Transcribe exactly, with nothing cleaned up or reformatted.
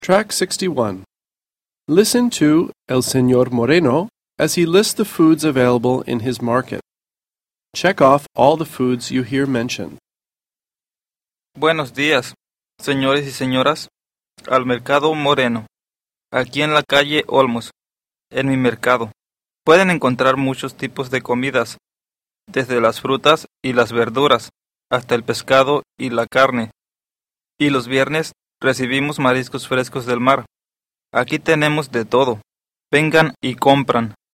Track sixty-one. Listen to El Señor Moreno as he lists the foods available in his market. Check off all the foods you hear mentioned. Buenos días, señores y señoras, al Mercado Moreno, aquí en la calle Olmos, en mi mercado. Pueden encontrar muchos tipos de comidas, desde las frutas y las verduras, hasta el pescado y la carne. Y los viernes recibimos mariscos frescos del mar. Aquí tenemos de todo. Vengan y compran.